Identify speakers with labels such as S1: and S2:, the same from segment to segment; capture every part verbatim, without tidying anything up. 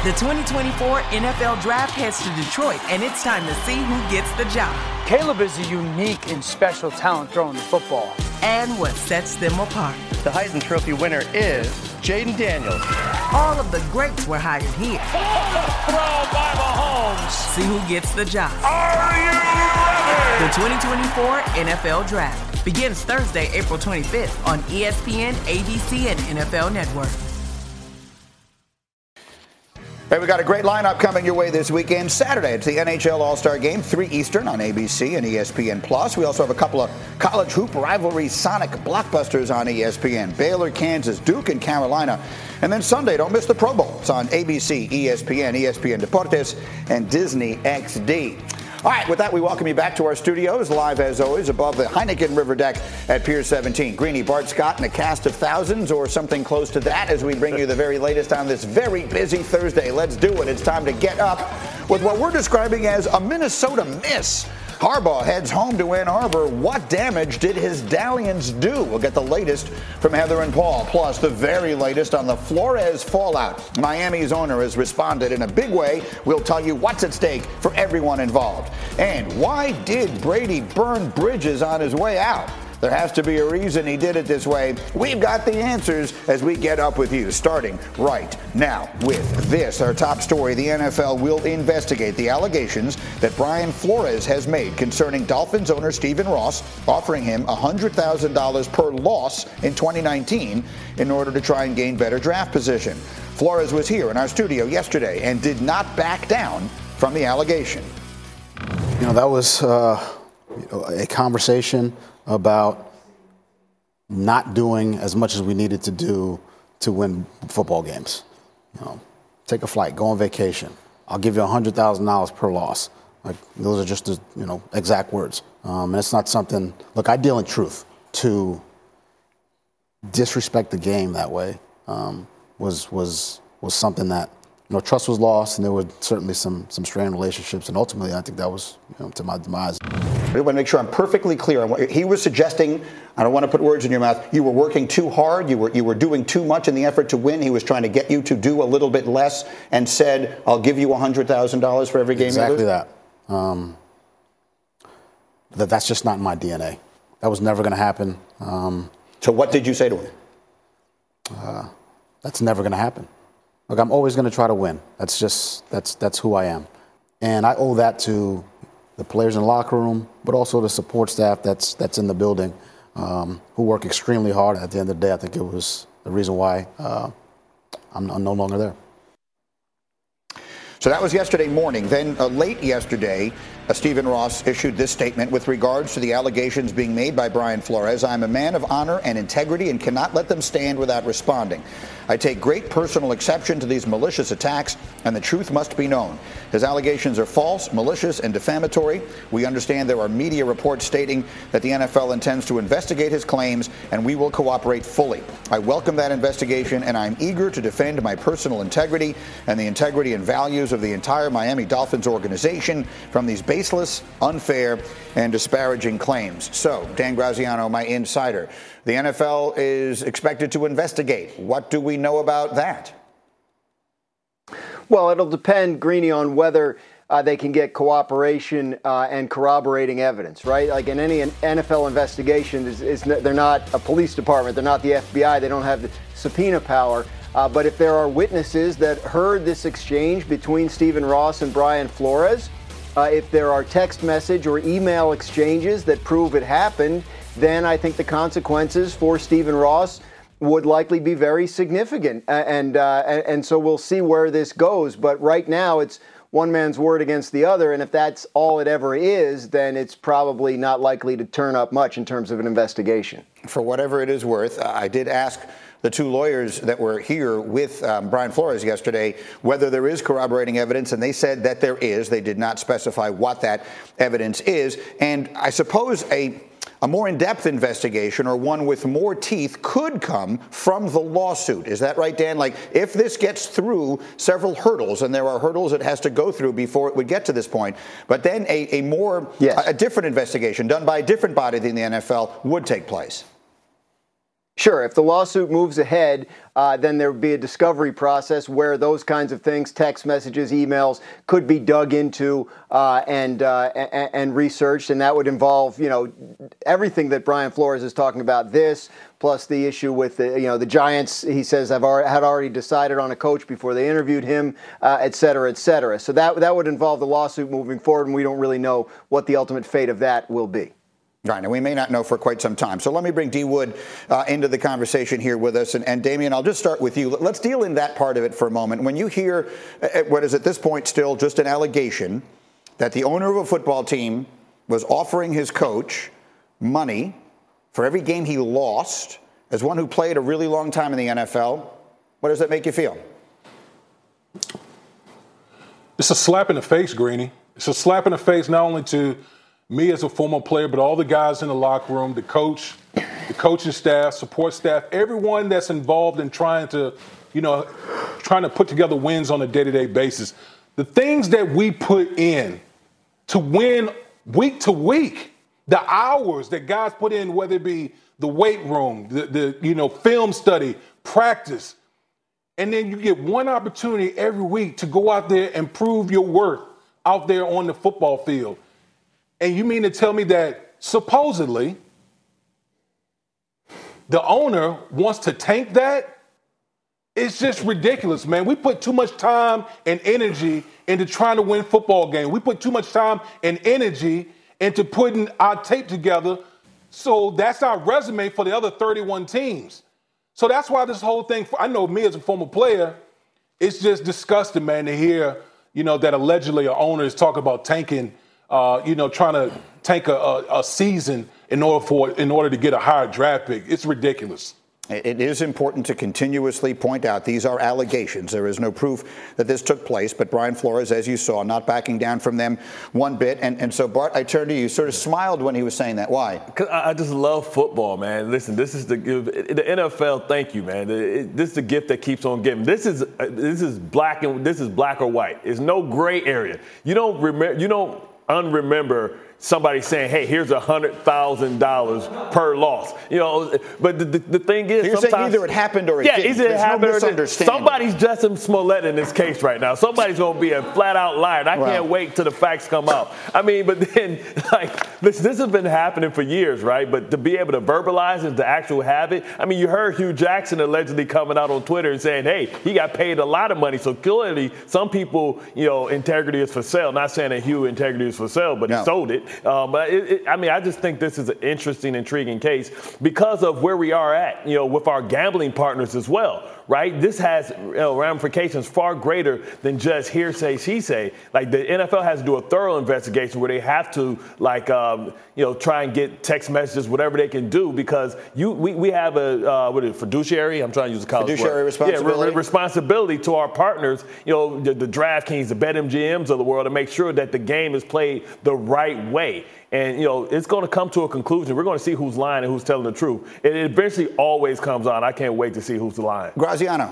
S1: The twenty twenty-four N F L Draft heads to Detroit, and it's time to see who gets the job.
S2: Caleb is a unique and special talent throwing the football.
S1: And what sets them apart.
S3: The Heisman Trophy winner is Jaden Daniels.
S1: All of the greats were hired here.
S4: Throw by Mahomes.
S1: See who gets the job.
S4: Are you ready?
S1: The twenty twenty-four N F L Draft begins Thursday, April twenty-fifth on E S P N, A B C, and N F L Network.
S5: Hey, we got a great lineup coming your way this weekend. Saturday, it's the N H L All-Star Game, three Eastern on A B C and E S P N Plus. We also have a couple of college hoop rivalry Sonic blockbusters on E S P N. Baylor, Kansas, Duke, and Carolina. And then Sunday, don't miss the Pro Bowl. It's on A B C, E S P N, E S P N Deportes, and Disney X D. All right, with that, we welcome you back to our studios, live as always, above the Heineken River deck at Pier seventeen. Greeny, Bart Scott, and a cast of thousands, or something close to that, as we bring you the very latest on this very busy Thursday. Let's do it. It's time to get up with what we're describing as a Minnesota miss. Harbaugh heads home to Ann Arbor. What damage did his Dalians do? We'll get the latest from Heather and Paul, plus the very latest on the Flores fallout. Miami's owner has responded in a big way. We'll tell you what's at stake for everyone involved. And why did Brady burn bridges on his way out? There has to be a reason he did it this way. We've got the answers as we get up with you, starting right now with this. Our top story, the N F L will investigate the allegations that Brian Flores has made concerning Dolphins owner Stephen Ross, offering him one hundred thousand dollars per loss in twenty nineteen in order to try and gain better draft position. Flores was here in our studio yesterday and did not back down from the allegation.
S6: You know, that was uh, a conversation about not doing as much as we needed to do to win football games. You know, take a flight, go on vacation. I'll give you one hundred thousand dollars per loss. Like, those are just the, you know, exact words. Um, and it's not something, look, I deal in truth. To disrespect the game that way um, was was was something that, you know, trust was lost, and there were certainly some some strained relationships, and ultimately I think that was, you know, to my demise.
S5: I want to make sure I'm perfectly clear on what he was suggesting. I don't want to put words in your mouth. You were working too hard. You were you were doing too much in the effort to win. He was trying to get you to do a little bit less, and said, "I'll give you one hundred thousand dollars for every game."
S6: Exactly
S5: you lose.
S6: that. Um, that that's just not in my D N A. That was never going to happen. Um,
S5: so what did you say to him?
S6: Uh, that's never going to happen. Look, I'm always going to try to win. That's just that's that's who I am, and I owe that to the players in the locker room, but also the support staff that's that's in the building, um, who work extremely hard. At the end of the day, I think it was the reason why uh, I'm, I'm no longer there.
S5: So that was yesterday morning. Then uh, late yesterday, uh, Stephen Ross issued this statement with regards to the allegations being made by Brian Flores. I'm a man of honor and integrity and cannot let them stand without responding. I take great personal exception to these malicious attacks, and the truth must be known. His allegations are false, malicious, and defamatory. We understand there are media reports stating that the N F L intends to investigate his claims, and we will cooperate fully. I welcome that investigation, and I'm eager to defend my personal integrity and the integrity and values of the entire Miami Dolphins organization from these baseless, unfair, and disparaging claims. So, Dan Graziano, my insider, the N F L is expected to investigate. What do we know about that?
S7: Well, it'll depend, Greeny, on whether uh, they can get cooperation uh, and corroborating evidence, right? Like in any N F L investigation, is, is they're not a police department, they're not the F B I, they don't have the subpoena power. Uh, but if there are witnesses that heard this exchange between Stephen Ross and Brian Flores, uh, if there are text message or email exchanges that prove it happened, then I think the consequences for Stephen Ross would likely be very significant. And, uh, and and so we'll see where this goes. But right now it's one man's word against the other. And if that's all it ever is, then it's probably not likely to turn up much in terms of an investigation.
S5: For whatever it is worth, I did ask the two lawyers that were here with um, Brian Flores yesterday whether there is corroborating evidence, and they said that there is. They did not specify what that evidence is. And I suppose a A more in-depth investigation, or one with more teeth, could come from the lawsuit. Is that right, Dan? Like, if this gets through several hurdles, and there are hurdles it has to go through before it would get to this point, but then a, a more,
S7: yes.
S5: a, a different investigation done by a different body than the N F L would take place.
S7: Sure, if the lawsuit moves ahead, uh, then there would be a discovery process where those kinds of things, text messages, emails, could be dug into uh, and, uh, and and researched, and that would involve, you know, everything that Brian Flores is talking about. This plus the issue with the, you know, the Giants. He says have already, had already decided on a coach before they interviewed him, uh, et cetera, et cetera. So that that would involve the lawsuit moving forward, and we don't really know what the ultimate fate of that will be.
S5: Right, and we may not know for quite some time. So let me bring D. Wood uh, into the conversation here with us. And, and Damien, I'll just start with you. Let's deal in that part of it for a moment. When you hear uh, what is at this point still just an allegation that the owner of a football team was offering his coach money for every game he lost, as one who played a really long time in the N F L, what does that make you feel?
S8: It's a slap in the face, Greeny. It's a slap in the face not only to me as a former player, but all the guys in the locker room, the coach, the coaching staff, support staff, everyone that's involved in trying to, you know, trying to put together wins on a day-to-day basis. The things that we put in to win week to week, the hours that guys put in, whether it be the weight room, the, the you know, film study, practice, and then you get one opportunity every week to go out there and prove your worth out there on the football field. And you mean to tell me that supposedly the owner wants to tank that? It's just ridiculous, man. We put too much time and energy into trying to win football games. We put too much time and energy into putting our tape together. So that's our resume for the other thirty-one teams. So that's why this whole thing, I know me as a former player, it's just disgusting, man, to hear, you know, that allegedly an owner is talking about tanking, uh, you know, trying to tank a, a, a season in order for in order to get a higher draft pick. It's ridiculous.
S5: It is important to continuously point out these are allegations. There is no proof that this took place, but Brian Flores, as you saw, not backing down from them one bit. And, and so, Bart, I turned to you, sort of smiled when he was saying that. Why?
S9: Because I just love football, man. Listen, this is the the N F L. Thank you, man. This is the gift that keeps on giving. This is this is black and this is black or white. There's no gray area. You don't remember. You don't unremember somebody saying, hey, here's one hundred thousand dollars per loss. You know, but the, the, the thing is,
S5: so you're
S9: sometimes,
S5: saying either it happened or it
S9: yeah,
S5: didn't.
S9: either it
S5: There's
S9: happened
S5: no
S9: or it didn't. Somebody's Justin Smollett in this case right now. Somebody's going to be a flat-out liar. And I
S5: Wow.
S9: can't wait till the facts come out. I mean, but then, like, this, this has been happening for years, right? But to be able to verbalize and to actually have it, I mean, you heard Hugh Jackson allegedly coming out on Twitter and saying, hey, he got paid a lot of money. So clearly, some people, you know, integrity is for sale. Not saying that Hugh integrity is for sale, but
S5: No.
S9: he sold it. Um, but it, it, I mean, I just think this is an interesting, intriguing case because of where we are at, you know, with our gambling partners as well, right? This has, you know, ramifications far greater than just hearsay, she say. Like the N F L has to do a thorough investigation where they have to, like, um, you know, try and get text messages, whatever they can do, because you we, we have a uh, what is it, fiduciary? I'm trying to use a college
S5: Fiduciary
S9: word.
S5: responsibility.
S9: Yeah, re- responsibility to our partners, you know, the, the DraftKings, the BetMGMs of the world, to make sure that the game is played the right way. And, you know, it's going to come to a conclusion. We're going to see who's lying and who's telling the truth. It eventually always comes on. I can't wait to see who's lying.
S5: Graziano.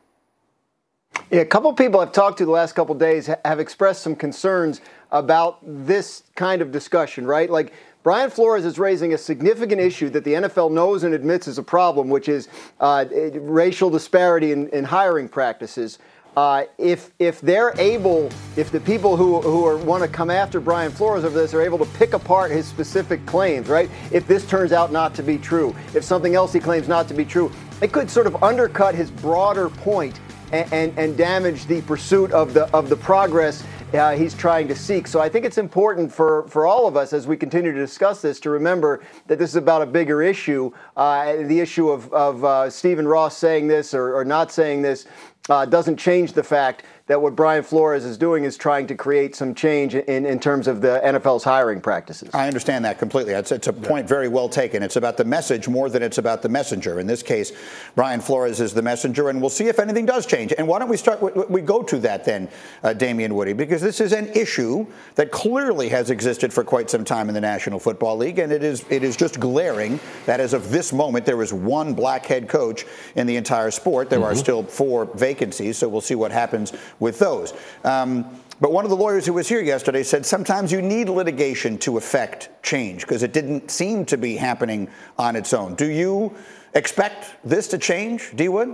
S7: Yeah, a couple people I've talked to the last couple of days have expressed some concerns about this kind of discussion, right? Like, Brian Flores is raising a significant issue that the N F L knows and admits is a problem, which is uh, racial disparity in, in hiring practices. Uh, if if they're able, if the people who who are, want to come after Brian Flores over this are able to pick apart his specific claims, right? If this turns out not to be true, if something else he claims not to be true, it could sort of undercut his broader point and and, and damage the pursuit of the of the progress Uh, he's trying to seek. So I think it's important for, for all of us as we continue to discuss this to remember that this is about a bigger issue. Uh, the issue of, of uh, Stephen Ross saying this or, or not saying this uh, doesn't change the fact that what Brian Flores is doing is trying to create some change in, in terms of the N F L's hiring practices.
S5: I understand that completely. It's, it's a point very well taken. It's about the message more than it's about the messenger. In this case, Brian Flores is the messenger, and we'll see if anything does change. And why don't we start, we go to that then, uh, Damien Woody, because this is an issue that clearly has existed for quite some time in the National Football League, and it is it is just glaring that as of this moment, there is one black head coach in the entire sport. There mm-hmm. are still four vacancies, so we'll see what happens with those. Um, but one of the lawyers who was here yesterday said sometimes you need litigation to affect change because it didn't seem to be happening on its own. Do you expect this to change, D. Wood?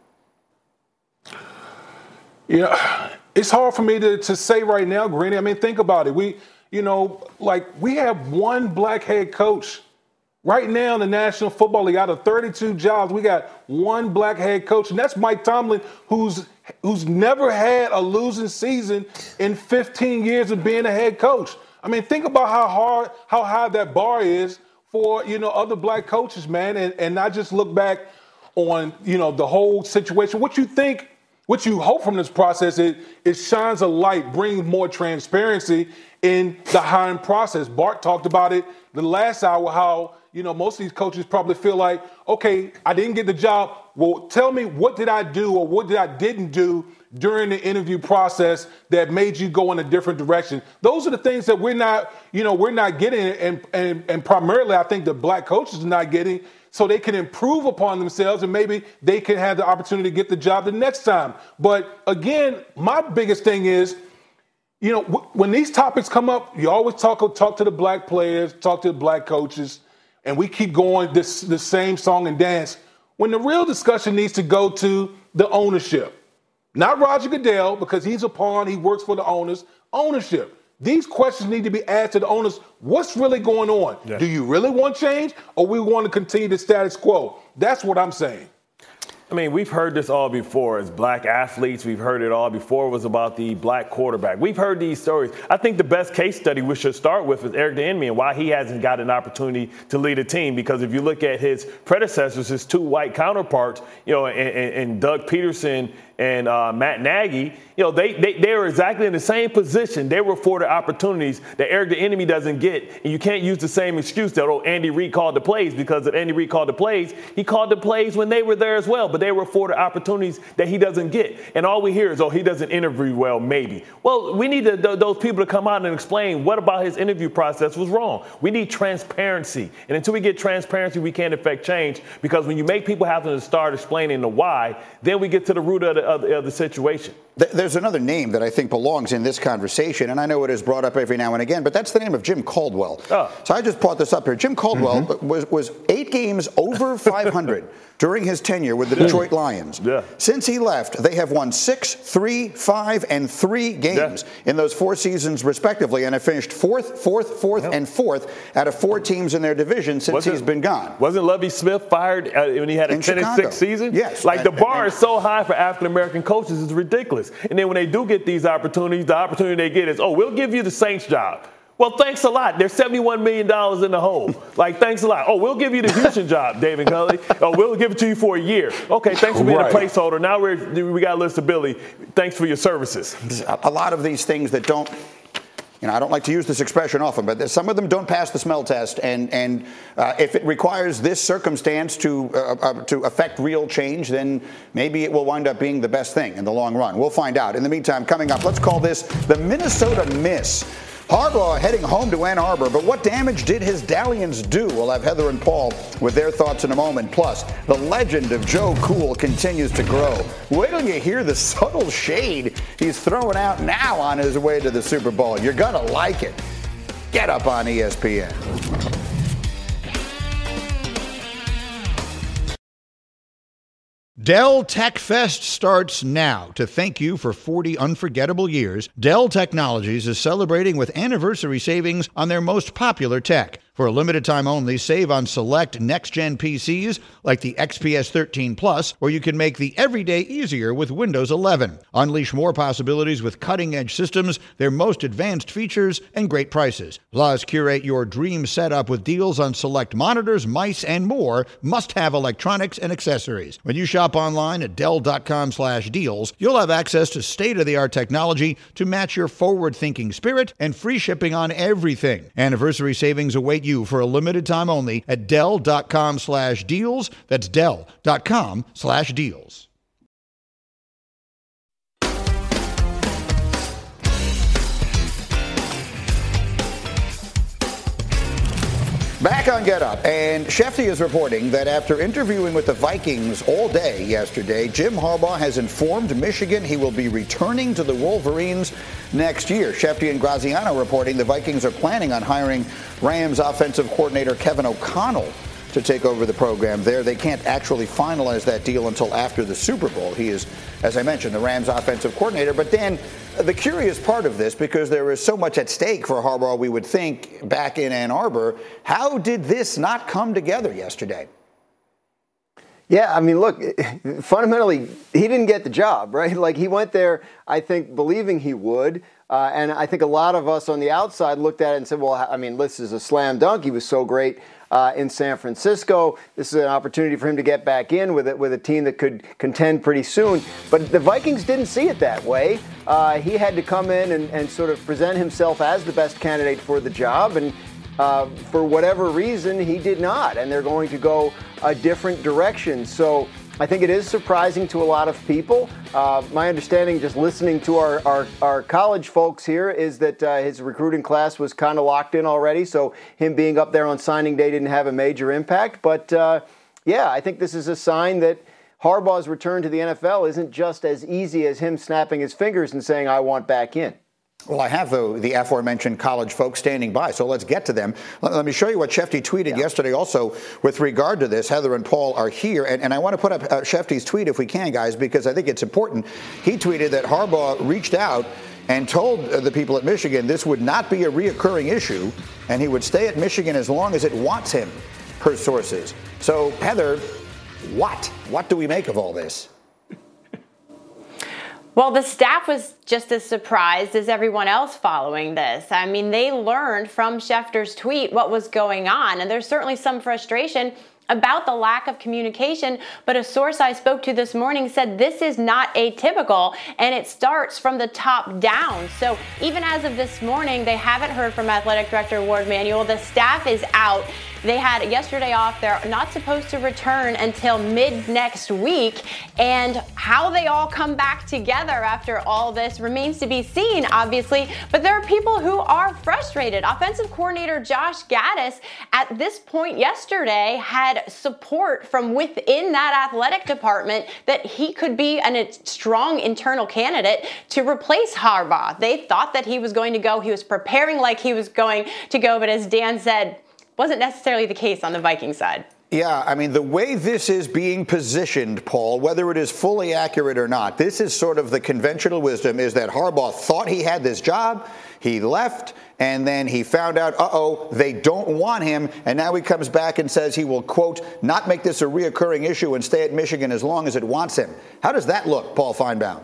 S8: You know, it's hard for me to, to say right now, Greeny. I mean, think about it. We, you know, like we have one black head coach. Right now in the National Football League, out of thirty-two jobs, we got one black head coach, and that's Mike Tomlin, who's who's never had a losing season in fifteen years of being a head coach. I mean, think about how hard, how high that bar is for, you know, other black coaches, man, and, and not just look back on, you know, the whole situation. What you think, what you hope from this process is it shines a light, brings more transparency in the hiring process. Bart talked about it the last hour, how, you know, most of these coaches probably feel like, okay, I didn't get the job. Well, tell me, what did I do or what did I didn't do during the interview process that made you go in a different direction? Those are the things that we're not, you know, we're not getting, and and, and primarily I think the black coaches are not getting, so they can improve upon themselves and maybe they can have the opportunity to get the job the next time. But again, my biggest thing is, you know, w- when these topics come up, you always talk talk to the black players, talk to the black coaches, and we keep going this the same song and dance. When the real discussion needs to go to the ownership. Not Roger Goodell, because he's a pawn, he works for the owners. Ownership. These questions need to be asked to the owners. What's really going on? Yeah. Do you really want change, or we want to continue the status quo? That's what I'm saying.
S9: I mean, we've heard this all before as black athletes. We've heard it all before. It was about the black quarterback. We've heard these stories. I think the best case study we should start with is Eric Bieniemy and why he hasn't got an opportunity to lead a team. Because if you look at his predecessors, his two white counterparts, you know, and, and, and Doug Peterson and uh, Matt Nagy, you know, they, they they were exactly in the same position. They were afforded opportunities that Eric Bieniemy doesn't get. And you can't use the same excuse that, oh, Andy Reid called the plays, because if Andy Reid called the plays, he called the plays when they were there as well. But they were afforded opportunities that he doesn't get. And all we hear is, oh, he doesn't interview well, maybe. Well, we need to, th- those people to come out and explain what about his interview process was wrong. We need transparency. And until we get transparency, we can't affect change, because when you make people have to start explaining the why, then we get to the root of the, of the, of the situation.
S5: There's another name that I think belongs in this conversation, and I know it is brought up every now and again, but that's the name of Jim Caldwell. Oh. So I just brought this up here. Jim Caldwell mm-hmm. was, was eight games over five hundred during his tenure with the Detroit Lions.
S9: Yeah.
S5: Since he left, they have won six, three, five, and three games yeah. in those four seasons, respectively, and have finished fourth, fourth, fourth, yeah. and fourth out of four teams in their division since wasn't, he's been gone.
S9: Wasn't Lovie Smith fired uh, when he had a in ten and six season?
S5: Yes.
S9: Like,
S5: and,
S9: the bar
S5: and,
S9: is so high for African-American coaches, it's ridiculous. And then when they do get these opportunities, the opportunity they get is, oh, we'll give you the Saints job. Well, thanks a lot. There's seventy-one million dollars in the hole. Like, thanks a lot. Oh, we'll give you the Houston job, David Culley. Oh, we'll give it to you for a year. Okay, thanks for being right. a placeholder. Now we're, we got a list of Billy. Thanks for your services.
S5: A lot of these things that don't, you know, I don't like to use this expression often, but some of them don't pass the smell test. And, and uh, if it requires this circumstance to, uh, uh, to affect real change, then maybe it will wind up being the best thing in the long run. We'll find out. In the meantime, coming up, let's call this the Minnesota Miss. Harbaugh heading home to Ann Arbor, but what damage did his Dalians do? We'll have Heather and Paul with their thoughts in a moment. Plus, the legend of Joe Cool continues to grow. Wait till you hear the subtle shade he's throwing out now on his way to the Super Bowl. You're going to like it. Get up on E S P N.
S10: Dell Tech Fest starts now. To thank you for forty unforgettable years, Dell Technologies is celebrating with anniversary savings on their most popular tech. For a limited time only, save on select next-gen P Cs like the X P S thirteen Plus, or you can make the everyday easier with Windows eleven. Unleash more possibilities with cutting-edge systems, their most advanced features, and great prices. Plus, curate your dream setup with deals on select monitors, mice, and more must-have electronics and accessories. When you shop online at Dell.com slash deals, you'll have access to state-of-the-art technology to match your forward-thinking spirit and free shipping on everything. Anniversary savings await you for a limited time only at Dell.com slash deals. That's Dell.com slash deals.
S5: Back on Get Up, and Shefty is reporting that after interviewing with the Vikings all day yesterday, Jim Harbaugh has informed Michigan he will be returning to the Wolverines next year. Shefty and Graziano reporting the Vikings are planning on hiring Rams offensive coordinator Kevin O'Connell to take over the program there. They can't actually finalize that deal until after the Super Bowl. He is, as I mentioned, the Rams offensive coordinator. But Dan, the curious part of this, because there is so much at stake for Harbaugh, we would think, back in Ann Arbor, how did this not come together yesterday?
S7: Yeah, I mean, look, fundamentally, he didn't get the job, right? Like, he went there, I think, believing he would. Uh, and I think a lot of us on the outside looked at it and said, well, I mean, this is a slam dunk. He was so great uh, in San Francisco. This is an opportunity for him to get back in with it, with a team that could contend pretty soon. But the Vikings didn't see it that way. Uh, he had to come in and, and sort of present himself as the best candidate for the job. And uh, for whatever reason, he did not. And they're going to go a different direction. So I think it is surprising to a lot of people. Uh, my understanding, just listening to our, our, our college folks here, is that uh, his recruiting class was kind of locked in already. So him being up there on signing day didn't have a major impact. But, uh, yeah, I think this is a sign that Harbaugh's return to the N F L isn't just as easy as him snapping his fingers and saying, I want back in.
S5: Well, I have, though, the aforementioned college folks standing by, so let's get to them. Let, let me show you what Shefty tweeted yeah. yesterday also with regard to this. Heather and Paul are here, and, and I want to put up uh, Shefty's tweet if we can, guys, because I think it's important. He tweeted that Harbaugh reached out and told uh, the people at Michigan this would not be a reoccurring issue, and he would stay at Michigan as long as it wants him, per sources. So, Heather, what? What do we make of all this?
S11: Well, the staff was just as surprised as everyone else following this. I mean, they learned from Schefter's tweet what was going on, and there's certainly some frustration about the lack of communication, but a source I spoke to this morning said this is not atypical, and it starts from the top down. So even as of this morning, they haven't heard from Athletic Director Ward Manuel. The staff is out. They had yesterday off. They're not supposed to return until mid next week. And how they all come back together after all this remains to be seen, obviously. But there are people who are frustrated. Offensive coordinator Josh Gattis, at this point yesterday, had support from within that athletic department that he could be a strong internal candidate to replace Harbaugh. They thought that he was going to go. He was preparing like he was going to go. But as Dan said, wasn't necessarily the case on the Viking side.
S5: Yeah, I mean, the way this is being positioned, Paul, whether it is fully accurate or not, this is sort of the conventional wisdom, is that Harbaugh thought he had this job, he left, and then he found out, uh-oh, they don't want him, and now he comes back and says he will, quote, not make this a reoccurring issue and stay at Michigan as long as it wants him. How does that look, Paul Feinbaum?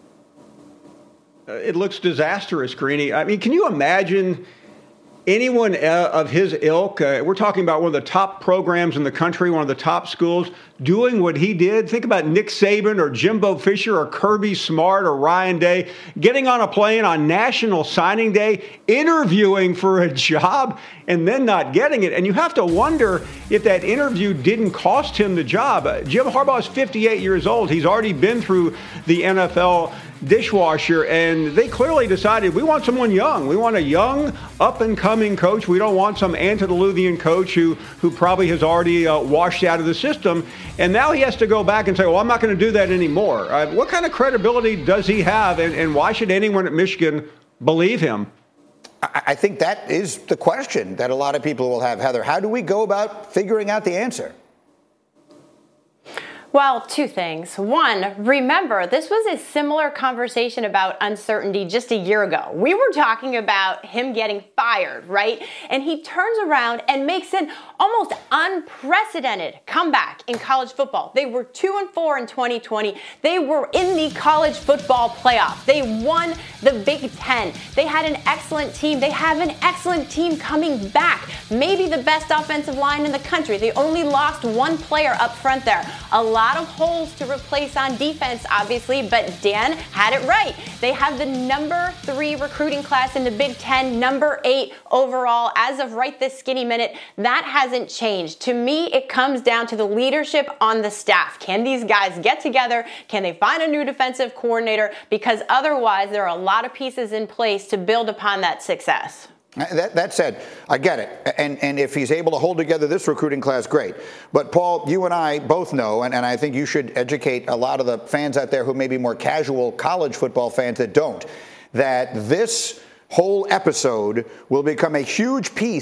S12: Uh, it looks disastrous, Greeny. I mean, can you imagine anyone uh, of his ilk, uh, we're talking about one of the top programs in the country, one of the top schools, doing what he did? Think about Nick Saban or Jimbo Fisher or Kirby Smart or Ryan Day getting on a plane on National Signing Day, interviewing for a job, and then not getting it. And you have to wonder if that interview didn't cost him the job. Uh, Jim Harbaugh is fifty-eight years old. He's already been through the N F L dishwasher, and they clearly decided we want someone young. We want a young, up-and-coming coach. We don't want some antediluvian coach who who probably has already uh, washed out of the system. And now he has to go back and say, well, I'm not going to do that anymore. Uh, what kind of credibility does he have, and, and why should anyone at Michigan believe him?
S5: I think that is the question that a lot of people will have, Heather. How do we go about figuring out the answer?
S11: Well, two things. One, remember, this was a similar conversation about uncertainty just a year ago. We were talking about him getting fired, right? And he turns around and makes an almost unprecedented comeback in college football. They were two and four in twenty twenty. They were in the college football playoff. They won the Big Ten. They had an excellent team. They have an excellent team coming back. Maybe the best offensive line in the country. They only lost one player up front there. A lot of holes to replace on defense, obviously, but Dan had it right. They have the number three recruiting class in the Big Ten, number eight overall as of right this skinny minute. That hasn't changed. To me, it comes down to the leadership on the staff. Can these guys get together? Can they find a new defensive coordinator? Because otherwise, there are a lot of pieces in place to build upon that success.
S5: That, that said, I get it. And, and if he's able to hold together this recruiting class, great. But, Paul, you and I both know, and, and I think you should educate a lot of the fans out there who may be more casual college football fans that don't, that this whole episode will become a huge piece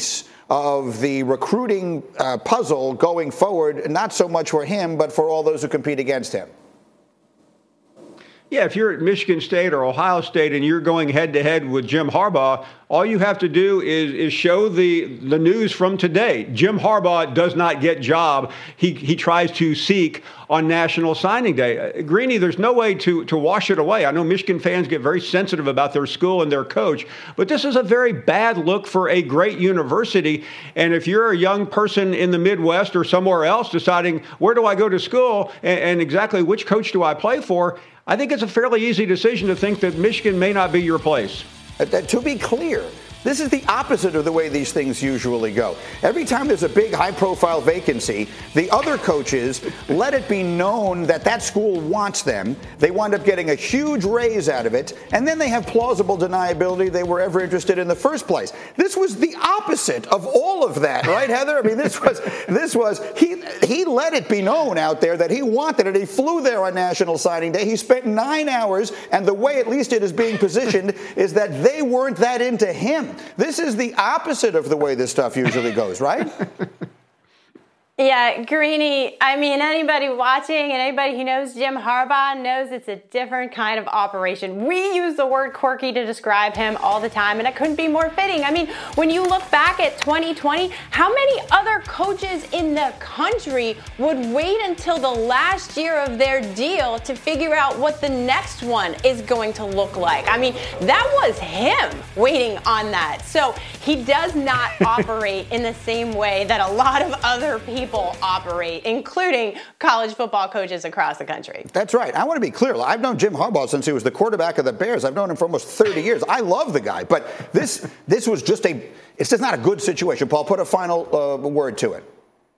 S5: of the recruiting uh, puzzle going forward, not so much for him, but for all those who compete against him?
S12: Yeah, if you're at Michigan State or Ohio State and you're going head-to-head with Jim Harbaugh, all you have to do is, is show the, the news from today. Jim Harbaugh does not get job he, he tries to seek on National Signing Day. Uh, Greeny, there's no way to, to wash it away. I know Michigan fans get very sensitive about their school and their coach, but this is a very bad look for a great university. And if you're a young person in the Midwest or somewhere else deciding, where do I go to school and, and exactly which coach do I play for, I think it's a fairly easy decision to think that Michigan may not be your place.
S5: Uh, to be clear, this is the opposite of the way these things usually go. Every time there's a big high-profile vacancy, the other coaches let it be known that that school wants them. They wind up getting a huge raise out of it, and then they have plausible deniability they were ever interested in the first place. This was the opposite of all of that, right, Heather? I mean, this was this was he he let it be known out there that he wanted it. He flew there on National Signing Day. He spent nine hours, and the way at least it is being positioned is that they weren't that into him. This is the opposite of the way this stuff usually goes, right?
S11: Yeah, Greeny, I mean, anybody watching and anybody who knows Jim Harbaugh knows it's a different kind of operation. We use the word quirky to describe him all the time, and it couldn't be more fitting. I mean, when you look back at twenty twenty, how many other coaches in the country would wait until the last year of their deal to figure out what the next one is going to look like? I mean, that was him waiting on that. So he does not operate in the same way that a lot of other people operate, including college football coaches across the country.
S5: That's right. I want to be clear. I've known Jim Harbaugh since he was the quarterback of the Bears. I've known him for almost thirty years. I love the guy, but this this was just a, it's just not a good situation. Paul, put a final uh, word to it.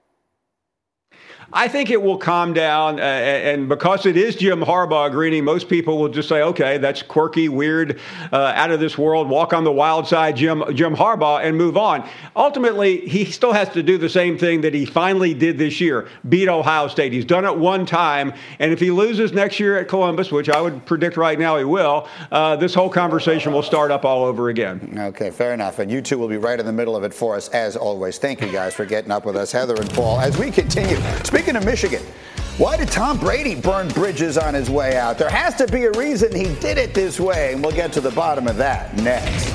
S12: I think it will calm down, uh, and because it is Jim Harbaugh, Greeny, most people will just say, okay, that's quirky, weird, uh, out of this world, walk on the wild side, Jim Jim Harbaugh, and move on. Ultimately, he still has to do the same thing that he finally did this year, beat Ohio State. He's done it one time, and if he loses next year at Columbus, which I would predict right now he will, uh, this whole conversation will start up all over again.
S5: Okay, fair enough. And you two will be right in the middle of it for us, as always. Thank you guys for getting up with us, Heather and Paul, as we continue. Speaking of Michigan, why did Tom Brady burn bridges on his way out? There has to be a reason he did it this way, and we'll get to the bottom of that next.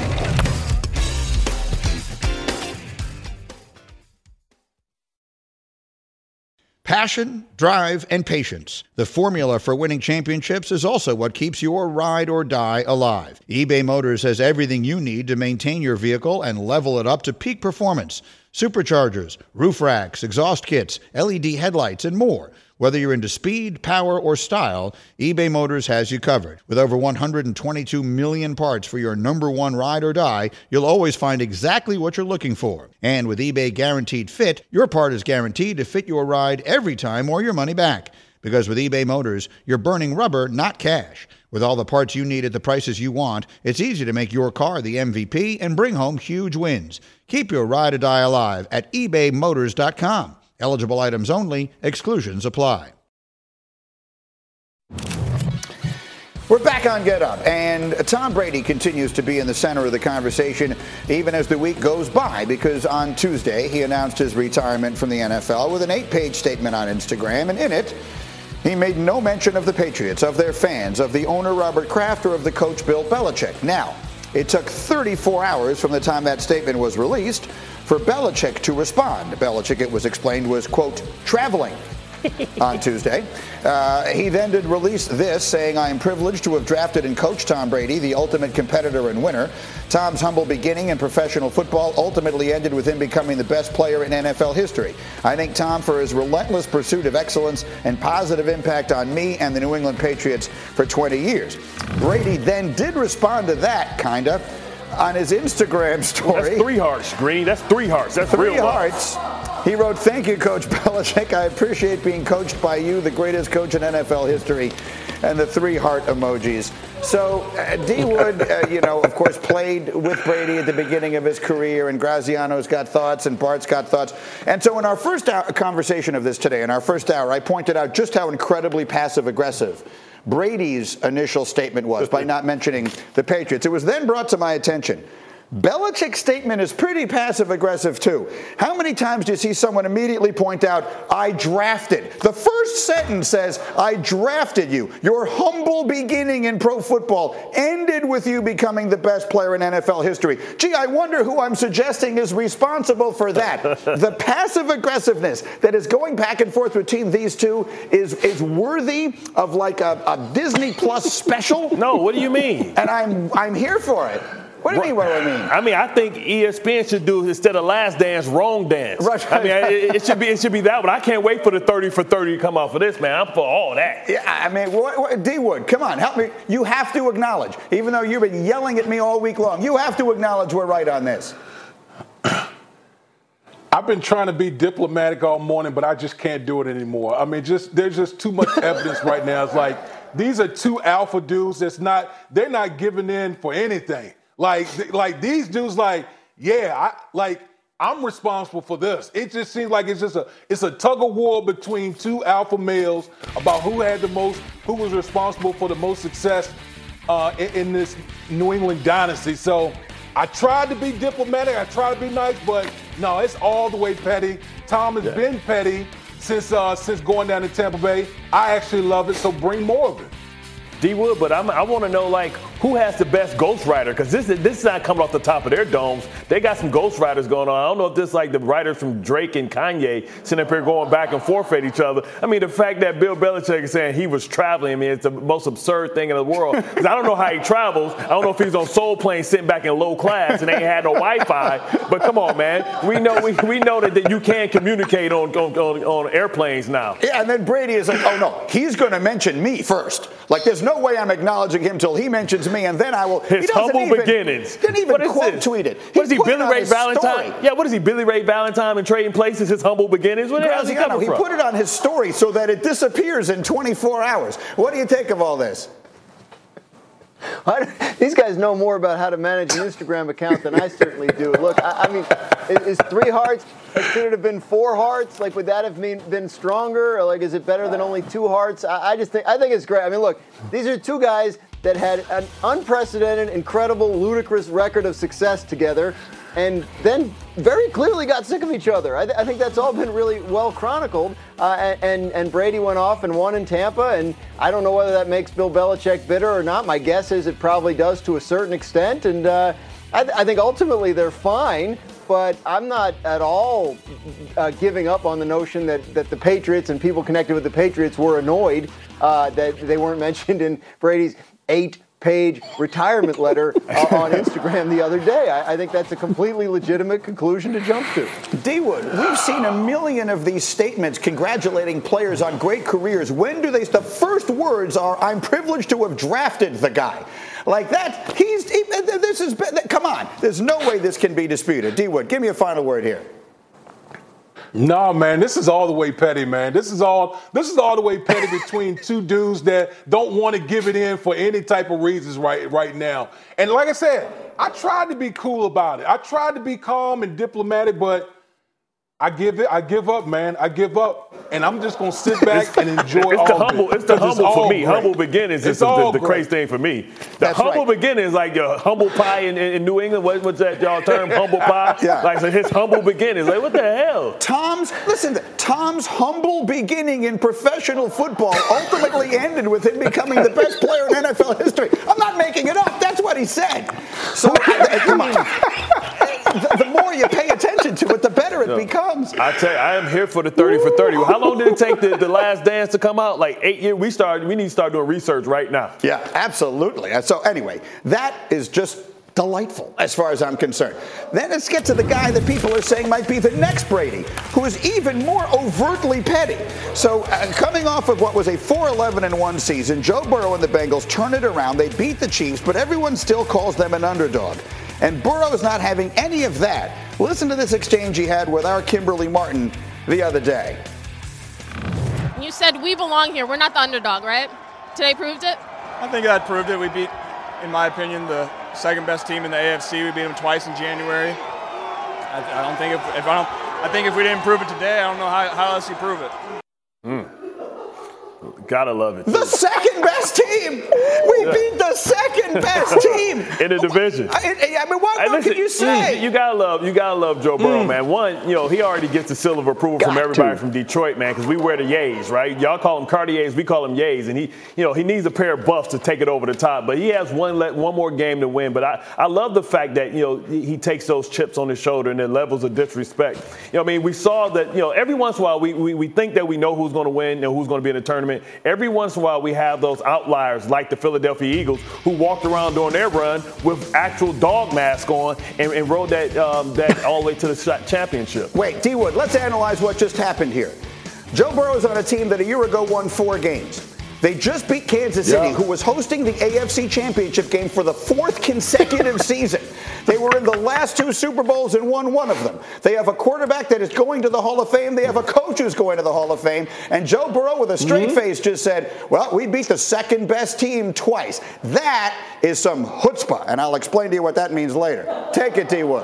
S5: Passion, drive, and patience. The formula for winning championships is also what keeps your ride or die alive. eBay Motors has everything you need to maintain your vehicle and level it up to peak performance. Superchargers, roof racks, exhaust kits, L E D headlights, and more. Whether you're into speed, power, or style, eBay Motors has you covered. With over one hundred twenty-two million parts for your number one ride or die, you'll always find exactly what you're looking for. And with eBay Guaranteed Fit, your part is guaranteed to fit your ride every time or your money back. Because with eBay Motors, you're burning rubber, not cash. With all the parts you need at the prices you want, it's easy to make your car the M V P and bring home huge wins. Keep your ride or die alive at ebay motors dot com. Eligible items only. Exclusions apply. We're back on Get Up, and Tom Brady continues to be in the center of the conversation even as the week goes by, because on Tuesday he announced his retirement from the N F L with an eight-page statement on Instagram, and in it he made no mention of the Patriots, of their fans, of the owner Robert Kraft, or of the coach Bill Belichick. Now, it took thirty-four hours from the time that statement was released for Belichick to respond. Belichick, it was explained, was, quote, traveling on Tuesday. Uh, he then did release this, saying, I am privileged to have drafted and coached Tom Brady, the ultimate competitor and winner. Tom's humble beginning in professional football ultimately ended with him becoming the best player in N F L history. I thank Tom for his relentless pursuit of excellence and positive impact on me and the New England Patriots for twenty years. Brady then did respond to that, kinda, on his Instagram story.
S9: That's three hearts, Green. That's three hearts. That's
S5: three
S9: real
S5: hearts. He wrote, thank you, Coach Belichick. I appreciate being coached by you, the greatest coach in N F L history, and the three heart emojis. So uh, D. Wood, uh, you know, of course, played with Brady at the beginning of his career, and Graziano's got thoughts, and Bart's got thoughts. And so in our first hour, conversation of this today, in our first hour, I pointed out just how incredibly passive-aggressive Brady's initial statement was by not mentioning the Patriots. It was then brought to my attention Belichick's statement is pretty passive-aggressive, too. How many times do you see someone immediately point out, I drafted? The first sentence says, I drafted you. Your humble beginning in pro football ended with you becoming the best player in N F L history. Gee, I wonder who I'm suggesting is responsible for that. The passive-aggressiveness that is going back and forth between these two is, is worthy of like a, a Disney Plus special.
S9: No, what do you mean?
S5: And I'm I'm here for it. What do you mean, what do I mean?
S9: I mean, I think E S P N should do, instead of Last Dance, Wrong Dance.
S5: Right.
S9: I mean, it, it should be it should be that one. I can't wait for the thirty for thirty to come out for this, man. I'm for all that.
S5: Yeah, I mean, what, what, D-Wood, come on, help me. You have to acknowledge, even though you've been yelling at me all week long, you have to acknowledge we're right on this.
S8: I've been trying to be diplomatic all morning, but I just can't do it anymore. I mean, just there's just too much evidence right now. It's like these are two alpha dudes that's not, they're not giving in for anything. Like, like these dudes, like, yeah, I, like, I'm responsible for this. It just seems like it's just a, it's a tug of war between two alpha males about who had the most, who was responsible for the most success uh, in, in this New England dynasty. So I tried to be diplomatic, I tried to be nice, but no, it's all the way petty. Tom has yeah. been petty since uh, since going down to Tampa Bay. I actually love it, so bring more of it.
S9: D-Wood, but I'm, I want to know, like, who has the best ghostwriter? Because this, this is not coming off the top of their domes. They got some ghostwriters going on. I don't know if this is like the writers from Drake and Kanye sitting up here going back and forth at each other. I mean, the fact that Bill Belichick is saying he was traveling, I mean, it's the most absurd thing in the world. Because I don't know how he travels. I don't know if he's on Soul Plane sitting back in low class and they ain't had no Wi-Fi. But come on, man. We know we, we know that, that you can communicate on, on, on, on airplanes now.
S5: Yeah, and then Brady is like, oh, no, he's going to mention me first. Like, there's no way I'm acknowledging him till he mentions me, and then I will.
S9: His humble
S5: even,
S9: beginnings.
S5: Didn't even quote
S9: this?
S5: tweet it.
S9: What is he, Billy Ray Valentine? Story. Yeah, what is he, Billy Ray Valentine and Trading Places? His humble beginnings. Where the hell is he coming
S5: he
S9: from?
S5: He put it on his story so that it disappears in twenty-four hours. What do you think of all this?
S7: These guys know more about how to manage an Instagram account than I certainly do. Look, I, I mean, is, is three hearts, like, could it have been four hearts? Like, would that have mean, been stronger? Or, like, is it better than only two hearts? I, I just think, I think it's great. I mean, look, these are two guys that had an unprecedented, incredible, ludicrous record of success together, and then very clearly got sick of each other. I, th- I think that's all been really well chronicled. Uh, and, and Brady went off and won in Tampa, and I don't know whether that makes Bill Belichick bitter or not. My guess is it probably does to a certain extent, and uh, I, th- I think ultimately they're fine. But I'm not at all uh, giving up on the notion that, that the Patriots and people connected with the Patriots were annoyed uh, that they weren't mentioned in Brady's eight-page retirement letter uh, on Instagram the other day. I, I think that's a completely legitimate conclusion to jump to.
S5: D-Wood, we've seen a million of these statements congratulating players on great careers. When do they? The first words are, I'm privileged to have drafted the guy. Like that, he's, he, this is, come on. There's no way this can be disputed. D-Wood, give me a final word here.
S8: No, man, this is all the way petty, man. This is all this is all the way petty between two dudes that don't want to give it in for any type of reasons right right now. And like I said, I tried to be cool about it. I tried to be calm and diplomatic, but I give it. I give up, man. I give up, and I'm just gonna sit back and enjoy
S9: it's
S8: all
S9: the humble.
S8: of it.
S9: It's the humble
S8: it's
S9: for me.
S8: Great.
S9: Humble beginnings is the, the crazy thing for me. The
S5: That's
S9: humble
S5: right.
S9: beginnings, like your humble pie in, in New England. What, what's that y'all term? Humble pie.
S5: Yeah.
S9: Like so his humble beginnings. Like what the hell?
S5: Tom's listen. Tom's humble beginning in professional football ultimately ended with him becoming the best player in N F L history. I'm not making it up. That's what he said. So uh, come on. The, the more you pay attention to it, the better it no. becomes.
S9: I tell you, I am here for the thirty for thirty. How long did it take the, the Last Dance to come out? Like eight years. We started. We need to start doing research right now.
S5: Yeah, absolutely. So anyway, that is just delightful as far as I'm concerned. Then let's get to the guy that people are saying might be the next Brady, who is even more overtly petty. So uh, coming off of what was a four eleven and one season, Joe Burrow and the Bengals turn it around. They beat the Chiefs, but everyone still calls them an underdog. And Burrow's not having any of that. Listen to this exchange he had with our Kimberly Martin the other day.
S13: You said we belong here. We're not the underdog, right? Today proved it?
S14: I think that proved it. We beat, in my opinion, the second best team in the A F C. We beat them twice in January. I, I don't think if, if I don't. I think if we didn't prove it today, I don't know how, how else you prove it.
S9: Mm. Gotta love it.
S5: The second best team team. We
S9: Yeah.
S5: beat the second best team
S9: in the division.
S5: I, I mean, what
S9: Hey,
S5: more
S9: listen,
S5: can you say?
S9: You, you gotta love, you gotta love Joe Burrow,
S5: Mm.
S9: man. One, you know, he already gets the seal of approval from
S5: Got
S9: everybody
S5: to.
S9: from Detroit, man, because we wear the Yays, right? Y'all call them Cartiers, we call them Yays, and he, you know, he needs a pair of buffs to take it over the top. But he has one let one more game to win. But I, I love the fact that you know he, he takes those chips on his shoulder and the levels of disrespect. You know, I mean, we saw that. You know, every once in a while we we, we think that we know who's going to win and who's going to be in the tournament. Every once in a while we have those outliers like the Philadelphia Eagles who walked around during their run with actual dog mask on and, and rode that um, that all the way to the shot championship.
S5: Wait, D Wood, let's analyze what just happened here. Joe Burrow's on a team that a year ago won four games. They just beat Kansas City,
S9: Yeah.
S5: who was hosting the A F C Championship game for the fourth consecutive season. They were in the last two Super Bowls and won one of them. They have a quarterback that is going to the Hall of Fame. They have a coach who's going to the Hall of Fame. And Joe Burrow, with a straight
S9: Mm-hmm.
S5: face, just said, well, we beat the second best team twice. That is some chutzpah, and I'll explain to you what that means later. Take it, D Wood.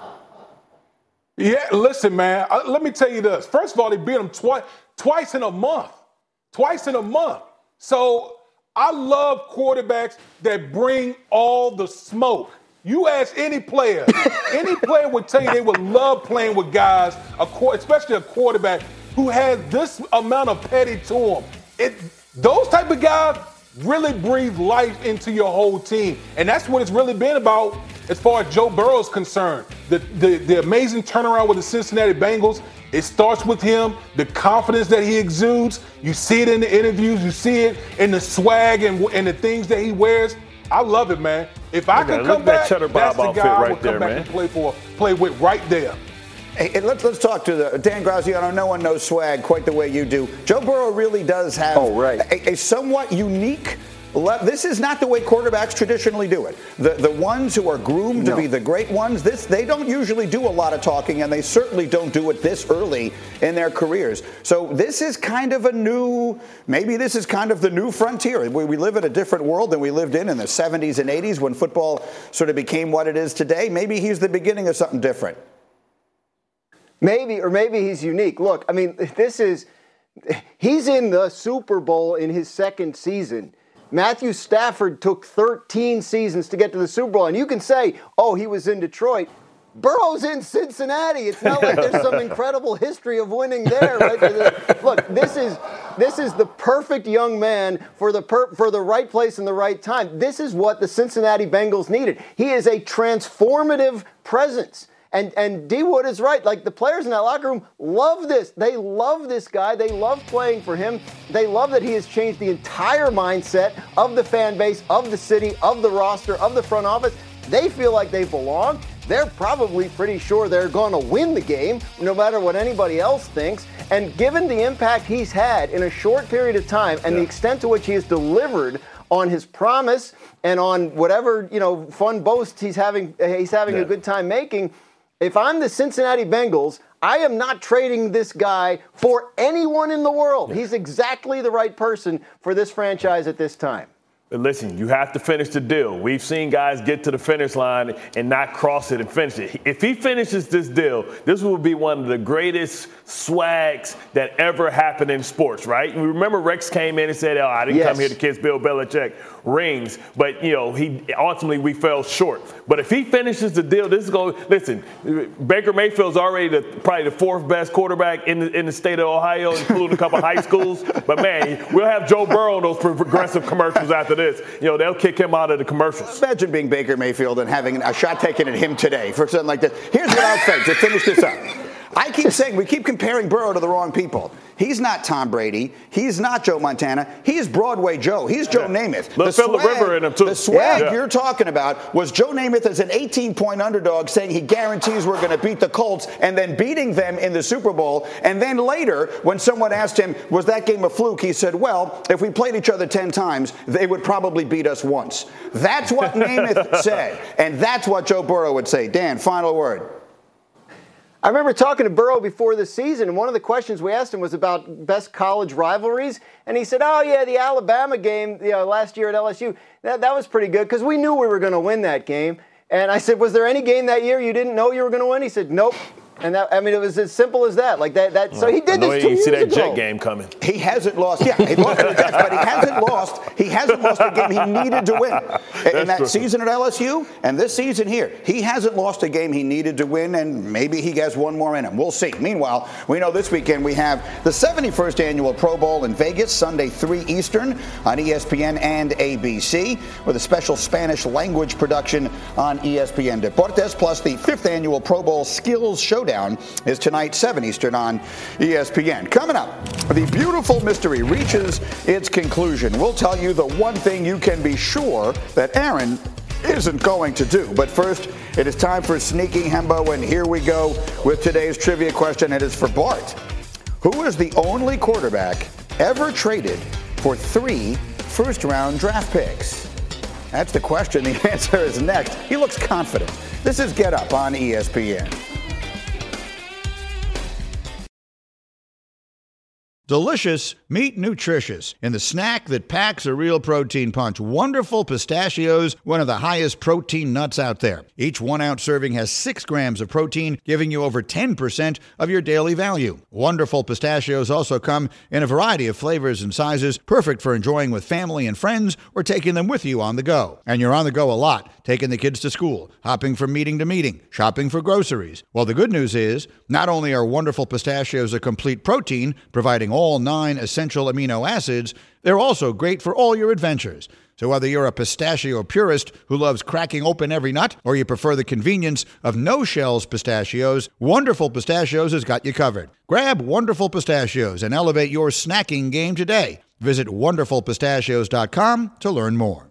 S8: Yeah, listen, man. Uh, let me tell you this. First of all, they beat them twice, twice in a month. Twice in a month. So I love quarterbacks that bring all the smoke. You ask any player, any player would tell you they would love playing with guys, a, especially a quarterback who has this amount of petty to him. It, those type of guys really breathe life into your whole team. And that's what it's really been about as far as Joe Burrow is concerned. The, the, the amazing turnaround with the Cincinnati Bengals, it starts with him, the confidence that he exudes. You see it in the interviews. You see it in the swag and, and the things that he wears. I love it, man. If I
S9: Look
S8: could
S9: at-
S8: come
S9: look at that
S8: back,
S9: Cheddar
S8: that's
S9: Bob
S8: the
S9: outfit
S8: guy I
S9: right
S8: would
S9: there,
S8: come back
S9: man.
S8: and play for, play with right there.
S5: Hey, and let's let's talk to the Dan Graziano. No one knows swag quite the way you do. Joe Burrow really does have
S7: Oh, right.
S5: a, a somewhat unique. Le- this is not the way quarterbacks traditionally do it. The the ones who are groomed
S7: No.
S5: to be the great ones, this they don't usually do a lot of talking, and they certainly don't do it this early in their careers. So this is kind of a new. Maybe this is kind of the new frontier. We, we live in a different world than we lived in in the seventies and eighties when football sort of became what it is today. Maybe he's the beginning of something different.
S7: Maybe, or maybe he's unique. Look, I mean, this is, he's in the Super Bowl in his second season. Matthew Stafford took thirteen seasons to get to the Super Bowl. And you can say, oh, he was in Detroit. Burrow's in Cincinnati. It's not like there's some incredible history of winning there. Right? Look, this is this is the perfect young man for the per, for the right place and the right time. This is what the Cincinnati Bengals needed. He is a transformative presence. And and D Wood is right. Like, the players in that locker room love this. They love this guy. They love playing for him. They love that he has changed the entire mindset of the fan base, of the city, of the roster, of the front office. They feel like they belong. They're probably pretty sure they're going to win the game, no matter what anybody else thinks. And given the impact he's had in a short period of time and yeah. the extent to which he has delivered on his promise and on whatever, you know, fun boast he's having, he's having yeah. a good time making. If I'm the Cincinnati Bengals, I am not trading this guy for anyone in the world. He's exactly the right person for this franchise at this time.
S9: But listen, you have to finish the deal. We've seen guys get to the finish line and not cross it and finish it. If he finishes this deal, this will be one of the greatest swags that ever happened in sports, right? We remember Rex came in and said, oh, I didn't
S7: yes.
S9: come here to kiss Bill Belichick rings. But, you know, he ultimately we fell short. But if he finishes the deal, this is going to – listen, Baker Mayfield's already the, probably the fourth best quarterback in the, in the state of Ohio, including a couple high schools. But, man, we'll have Joe Burrow on those progressive commercials after this. You know, they'll kick him out of the commercials.
S5: Imagine being Baker Mayfield and having a shot taken at him today for something like this. Here's what I'll say to finish this up. I keep saying we keep comparing Burrow to the wrong people. He's not Tom Brady. He's not Joe Montana. He's Broadway Joe. He's Joe yeah. Namath.
S9: Let's fill the river in him, too.
S5: The swag
S9: yeah.
S5: you're talking about was Joe Namath as an eighteen-point underdog saying he guarantees we're going to beat the Colts and then beating them in the Super Bowl. And then later, when someone asked him, was that game a fluke, he said, well, if we played each other ten times, they would probably beat us once. That's what Namath said. And that's what Joe Burrow would say. Dan, final word.
S7: I remember talking to Burrow before the season, and one of the questions we asked him was about best college rivalries. And he said, oh, yeah, the Alabama game you know, last year at L S U, that, that was pretty good because we knew we were going to win that game. And I said, was there any game that year you didn't know you were going to win? He said, nope. And that, I mean, it was as simple as that. Like that. that so he did this two
S9: you
S7: years
S9: see that
S7: ago.
S9: Jet game coming.
S5: He hasn't lost. Yeah, he lost to the Jets, but he hasn't lost. He hasn't lost a game he needed to win. In that
S9: true.
S5: season at L S U and this season here, he hasn't lost a game he needed to win, and maybe he has one more in him. We'll see. Meanwhile, we know this weekend we have the seventy-first annual Pro Bowl in Vegas, Sunday three Eastern on E S P N and A B C, with a special Spanish language production on E S P N Deportes. Plus, the fifth annual Pro Bowl Skills Showdown is tonight, seven Eastern on E S P N. Coming up, the beautiful mystery reaches its conclusion. We'll tell you the one thing you can be sure that Aaron isn't going to do. But first, it is time for Sneaky Hembo, and here we go with today's trivia question. It is for Bart. Who is the only quarterback ever traded for three first-round draft picks? That's the question. The answer is next. He looks confident. This is Get Up on E S P N. Delicious, meet nutritious. In the snack that packs a real protein punch, Wonderful Pistachios, one of the highest protein nuts out there. Each one-ounce serving has six grams of protein, giving you over ten percent of your daily value. Wonderful Pistachios also come in a variety of flavors and sizes, perfect for enjoying with family and friends or taking them with you on the go. And you're on the go a lot, taking the kids to school, hopping from meeting to meeting, shopping for groceries. Well, the good news is, not only are Wonderful Pistachios a complete protein, providing all nine essential amino acids, they're also great for all your adventures. So whether you're a pistachio purist who loves cracking open every nut, or you prefer the convenience of no-shells pistachios, Wonderful Pistachios has got you covered. Grab Wonderful Pistachios and elevate your snacking game today. Visit wonderful pistachios dot com to learn more.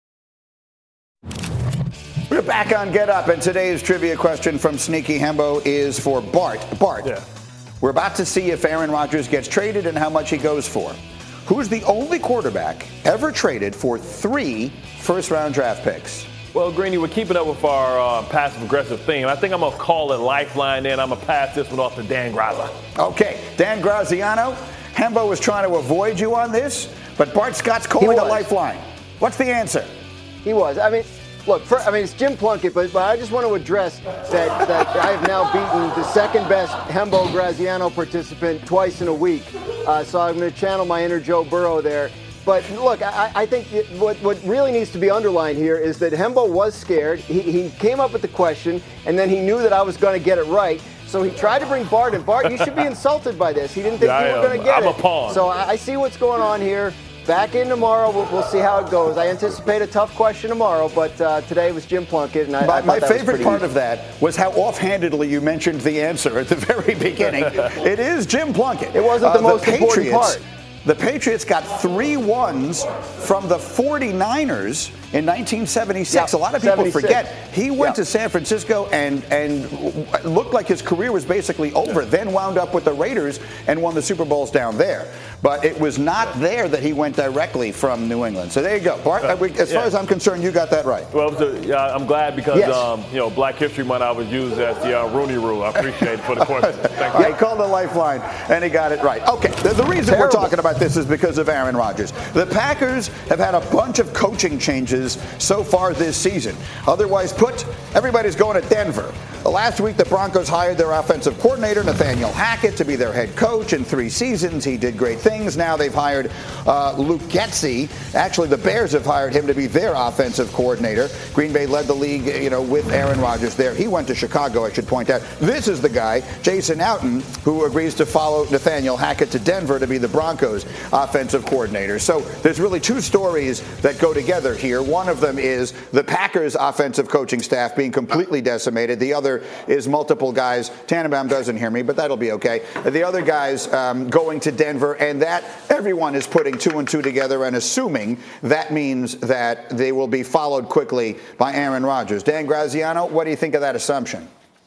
S5: We're back on Get Up, and today's trivia question from Sneaky Hembo is for Bart. Bart, yeah. We're about to see if Aaron Rodgers gets traded and how much he goes for. Who's the only quarterback ever traded for three first-round draft picks?
S9: Well, Greeny, we're keeping up with our uh, passive-aggressive theme. I think I'm going to call it lifeline in. I'm going to pass this one off to Dan Graza.
S5: Okay, Dan Graziano. Hembo was trying to avoid you on this, but Bart Scott's calling a lifeline. What's the answer?
S7: He was. I mean, look, for, I mean, it's Jim Plunkett, but, but I just want to address that, that I have now beaten the second best Hembo Graziano participant twice in a week. Uh, so I'm going to channel my inner Joe Burrow there. But look, I, I think it, what, what really needs to be underlined here is that Hembo was scared. He, he came up with the question, and then he knew that I was going to get it right. So he tried to bring Bart in. Bart, you should be insulted by this. He didn't think
S9: yeah,
S7: you were going to get
S9: I'm
S7: it.
S9: I'm a pawn.
S7: So I, I see what's going on here. Back in tomorrow. We'll, we'll see how it goes. I anticipate a tough question tomorrow, but uh, today was Jim Plunkett. And I,
S5: my
S7: I
S5: my
S7: that
S5: favorite part
S7: easy.
S5: of that was how offhandedly you mentioned the answer at the very beginning. It is Jim Plunkett.
S7: It wasn't the
S5: uh,
S7: most
S5: the
S7: important
S5: Patriots,
S7: part.
S5: The Patriots got three ones from the forty-niners in nineteen seventy-six.
S7: Yep,
S5: a lot of people
S7: seventy-six.
S5: forget. He went
S7: Yep.
S5: to San Francisco and, and looked like his career was basically over, then wound up with the Raiders and won the Super Bowls down there. But it was not there that he went directly from New England. So there you go. Bart, uh, as
S9: yeah.
S5: far as I'm concerned, you got that right.
S9: Well, so, yeah, I'm glad because,
S5: Yes.
S9: um, you know, Black History Month I was used as the uh, Rooney Rule. I appreciate it for the question. Thank
S5: Yeah,
S9: you.
S5: he called the lifeline, and he got it right. Okay, the, the reason
S7: Terrible.
S5: we're talking about this is because of Aaron Rodgers. The Packers have had a bunch of coaching changes so far this season. Otherwise put, everybody's going to Denver. Last week, the Broncos hired their offensive coordinator, Nathaniel Hackett, to be their head coach. In three seasons, he did great things. Now they've hired uh, Luke Getsy. Actually, the Bears have hired him to be their offensive coordinator. Green Bay led the league, you know, with Aaron Rodgers there. He went to Chicago, I should point out. This is the guy, Jason Outten, who agrees to follow Nathaniel Hackett to Denver to be the Broncos offensive coordinator. So there's really two stories that go together here. One of them is the Packers offensive coaching staff being completely decimated. The other is multiple guys. Tannenbaum doesn't hear me, but that'll be okay. The other guys um, going to Denver, and that everyone is putting two and two together and assuming that means that they will be followed quickly by Aaron Rodgers. Dan Graziano, what do you think of that assumption?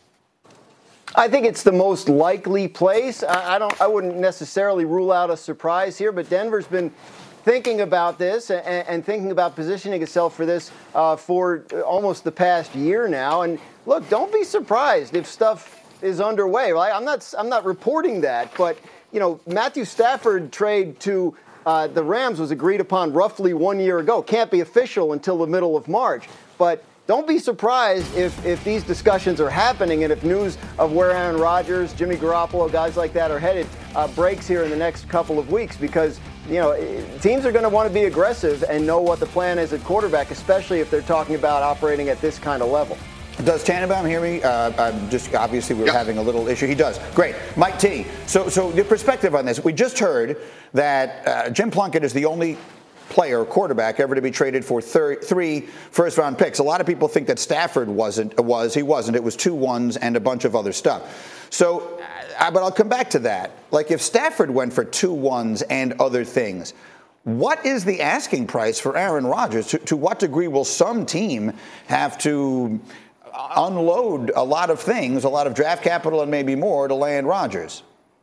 S7: I think it's the most likely place. I, I don't. I wouldn't necessarily rule out a surprise here, but Denver's been thinking about this and, and thinking about positioning itself for this uh, for almost the past year now. And look, don't be surprised if stuff is underway. Right? I'm not. I'm not reporting that, but you know, Matthew Stafford trade to uh, the Rams was agreed upon roughly one year ago. Can't be official until the middle of March, but don't be surprised if, if these discussions are happening and if news of where Aaron Rodgers, Jimmy Garoppolo, guys like that are headed uh, breaks here in the next couple of weeks, because you know teams are going to want to be aggressive and know what the plan is at quarterback, especially if they're talking about operating at this kind of level.
S5: Does Tannenbaum hear me? Uh, I'm just obviously we're yep. having a little issue. He does. Great. Mike T. So, so your perspective on this. We just heard that uh, Jim Plunkett is the only player, quarterback, ever to be traded for thir- three first-round picks. A lot of people think that Stafford wasn't. Was he wasn't? It was two ones and a bunch of other stuff. So, uh, but I'll come back to that. Like if Stafford went for two ones and other things, what is the asking price for Aaron Rodgers? To, to what degree will some team have to unload a lot of things, a lot of draft capital and maybe more to land Rodgers?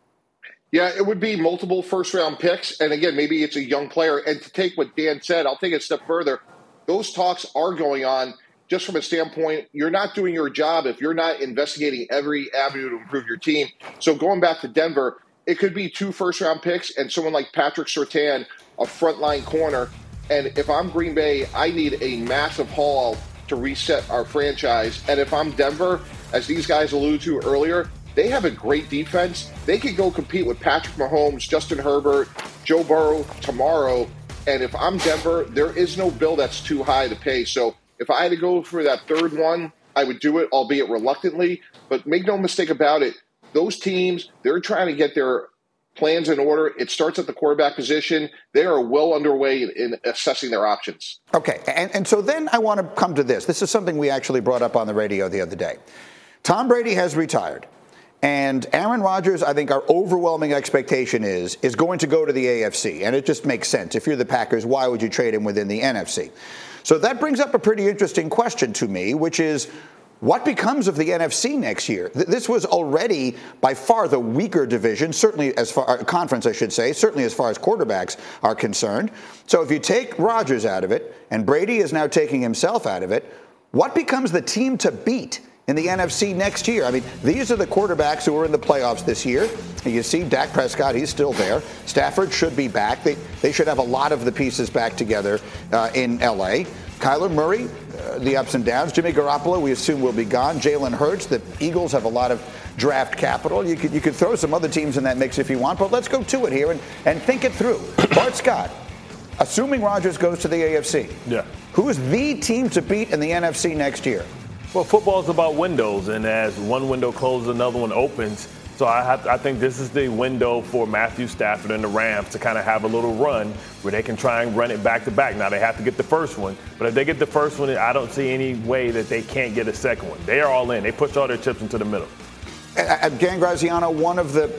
S15: Yeah, it would be multiple first-round picks. And, again, maybe it's a young player. And to take what Dan said, I'll take it a step further. Those talks are going on just from a standpoint, you're not doing your job if you're not investigating every avenue to improve your team. So going back to Denver, it could be two first-round picks and someone like Patrick Surtain, a frontline corner. And if I'm Green Bay, I need a massive haul to reset our franchise. And if I'm Denver, as these guys alluded to earlier, they have a great defense. They could go compete with Patrick Mahomes, Justin Herbert, Joe Burrow tomorrow. And if I'm Denver, there is no bill that's too high to pay. So if I had to go for that third one, I would do it, albeit reluctantly. But make no mistake about it, those teams, they're trying to get their plans in order. It starts at the quarterback position. They are well underway in, in assessing their options.
S5: Okay, and, and so then I want to come to this. This is something we actually brought up on the radio the other day. Tom Brady has retired. And Aaron Rodgers, I think our overwhelming expectation is, is going to go to the A F C. And it just makes sense. If you're the Packers, why would you trade him within the N F C? So that brings up a pretty interesting question to me, which is, what becomes of the N F C next year? This was already by far the weaker division, certainly as far, conference, I should say, certainly as far as quarterbacks are concerned. So if you take Rodgers out of it, and Brady is now taking himself out of it, what becomes the team to beat in the N F C next year? I mean, these are the quarterbacks who are in the playoffs this year. You see Dak Prescott, he's still there. Stafford should be back. They, they should have a lot of the pieces back together uh, in L A. Kyler Murray, uh, the ups and downs. Jimmy Garoppolo, we assume, will be gone. Jalen Hurts, the Eagles have a lot of draft capital. You could, you could throw some other teams in that mix if you want, but let's go to it here and, and think it through. Bart Scott, assuming Rodgers goes to the A F C,
S9: yeah.
S5: who is the team to beat in the N F C next year?
S9: Well, football is about windows, and as one window closes, another one opens. So I, have, I think this is the window for Matthew Stafford and the Rams to kind of have a little run where they can try and run it back to back. Now, they have to get the first one, but if they get the first one, I don't see any way that they can't get a second one. They are all in. They push all their chips into the middle.
S5: And Dan Graziano, one of the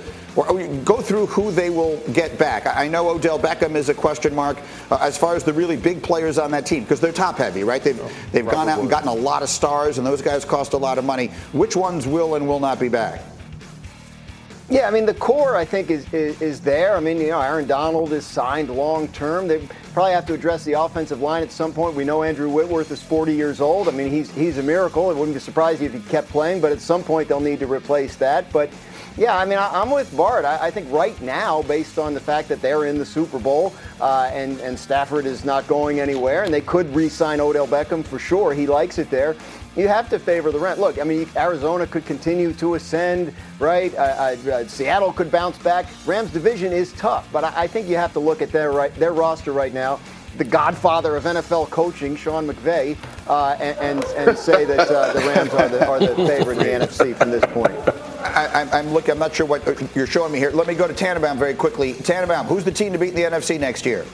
S5: – go through who they will get back. I know Odell Beckham is a question mark uh, as far as the really big players on that team because they're top-heavy, right? They've, they've gone out and gotten a lot of stars, and those guys cost a lot of money. Which ones will and will not be back?
S7: Yeah, I mean, the core, I think, is, is is there. I mean, you know, Aaron Donald is signed long-term. They probably have to address the offensive line at some point. We know Andrew Whitworth is forty years old. I mean, he's he's a miracle. It wouldn't be surprising if he kept playing, but at some point they'll need to replace that. But, yeah, I mean, I, I'm with Bart. I, I think right now, based on the fact that they're in the Super Bowl uh, and, and Stafford is not going anywhere, and they could re-sign Odell Beckham for sure. He likes it there. You have to favor the rent. Look, I mean, Arizona could continue to ascend, right? Uh, uh, Seattle could bounce back. Rams division is tough, but I, I think you have to look at their right, their roster right now. The godfather of N F L coaching, Sean McVay, uh, and, and and say that uh, the Rams are the, are the favorite in the N F C from this point.
S5: I, I'm looking. I'm not sure what you're showing me here. Let me go to Tannenbaum very quickly. Tannenbaum, who's the team to beat in the N F C next year?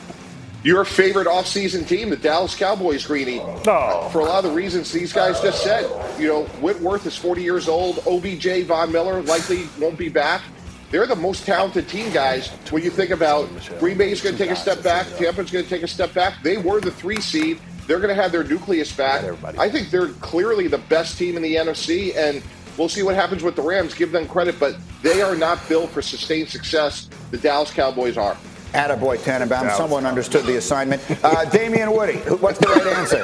S15: Your favorite offseason team, the Dallas Cowboys, Greeny.
S9: Oh.
S15: For a lot of the reasons these guys just said. You know, Whitworth is forty years old. O B J, Von Miller likely won't be back. They're the most talented team, guys. When you think about Green Bay's going to take a step back, Tampa's going to take a step back. They were the three seed. They're going to have their nucleus back. I think they're clearly the best team in the N F C, and we'll see what happens with the Rams. Give them credit, but they are not built for sustained success. The Dallas Cowboys are.
S5: Attaboy, Tannenbaum. Someone understood the assignment. Uh, Damian Woody, what's the right answer?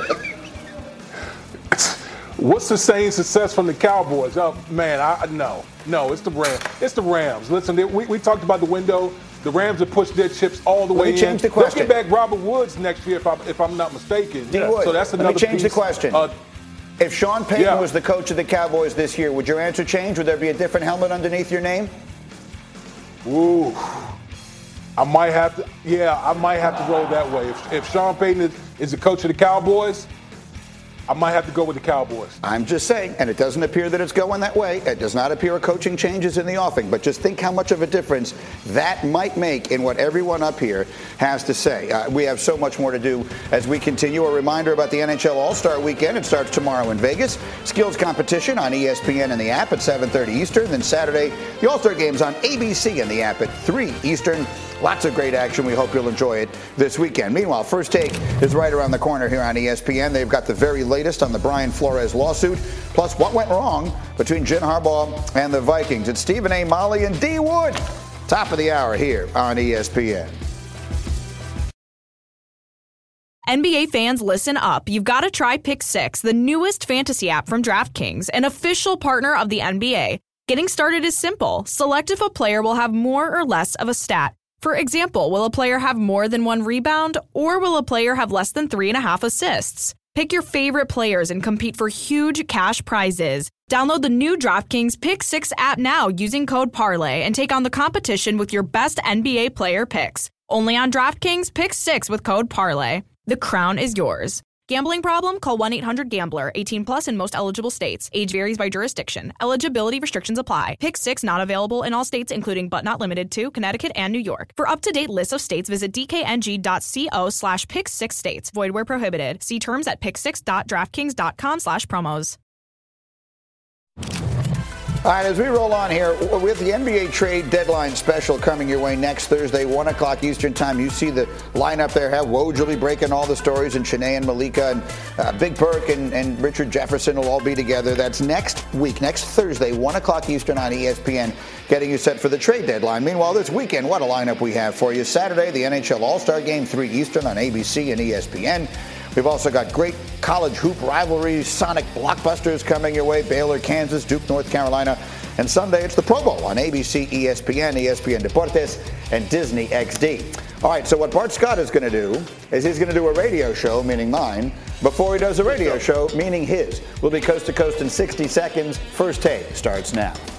S8: What's the same success from the Cowboys? Oh, man, I no. No, it's the Rams. It's the Rams. Listen, we, we talked about the window. The Rams have pushed their chips all the
S5: Let
S8: way
S5: me change
S8: in.
S5: the question.
S8: Let's get back Robert Woods next year, if I'm, if I'm not mistaken.
S5: D. Wood,
S8: So that's another
S5: let me change
S8: piece.
S5: the question.
S8: Uh,
S5: if Sean Payton
S8: yeah.
S5: was the coach of the Cowboys this year, would your answer change? Would there be a different helmet underneath your name?
S8: Ooh. I might have to, yeah, I might have to roll that way. If, if Sean Payton is, is the coach of the Cowboys, I might have to go with the Cowboys.
S5: I'm just saying, and it doesn't appear that it's going that way. It does not appear a coaching change is in the offing, but just think how much of a difference that might make in what everyone up here has to say. Uh, we have so much more to do as we continue. A reminder about the N H L All-Star Weekend. It starts tomorrow in Vegas. Skills competition on E S P N and the app at seven thirty Eastern. Then Saturday, the All-Star Games on A B C and the app at three Eastern. Lots of great action. We hope you'll enjoy it this weekend. Meanwhile, First Take is right around the corner here on E S P N. They've got the very latest on the Brian Flores lawsuit, plus what went wrong between Jim Harbaugh and the Vikings. It's Stephen A. Molly and D. Wood. Top of the hour here on E S P N.
S16: N B A fans, listen up. You've got to try Pick Six, the newest fantasy app from DraftKings, an official partner of the N B A. Getting started is simple. Select if a player will have more or less of a stat. For example, will a player have more than one rebound, or will a player have less than three and a half assists? Pick your favorite players and compete for huge cash prizes. Download the new DraftKings Pick Six app now using code Parlay and take on the competition with your best N B A player picks. Only on DraftKings Pick Six with code Parlay. The crown is yours. Gambling problem? Call one eight hundred gambler. eighteen plus in most eligible states. Age varies by jurisdiction. Eligibility restrictions apply. Pick Six not available in all states, including but not limited to Connecticut and New York. For up-to-date list of states, visit dkng.co slash pick six states. Void where prohibited. See terms at pick six dot draftkings dot com slash promos.
S5: All right, as we roll on here, with the N B A trade deadline special coming your way next Thursday, one o'clock Eastern time, you see the lineup there. Have Woj will be breaking all the stories, and Shanae and Malika and uh, Big Perk and, and Richard Jefferson will all be together. That's next week, next Thursday, one o'clock Eastern on E S P N, getting you set for the trade deadline. Meanwhile, this weekend, what a lineup we have for you. Saturday, the N H L All-Star Game, three Eastern on A B C and E S P N. We've also got great college hoop rivalries, Sonic blockbusters coming your way, Baylor, Kansas, Duke, North Carolina. And Sunday, it's the Pro Bowl on A B C, E S P N, E S P N Deportes, and Disney X D. All right, so what Bart Scott is going to do is he's going to do a radio show, meaning mine, before he does a radio show, meaning his. We'll be coast to coast in sixty seconds. First Take starts now.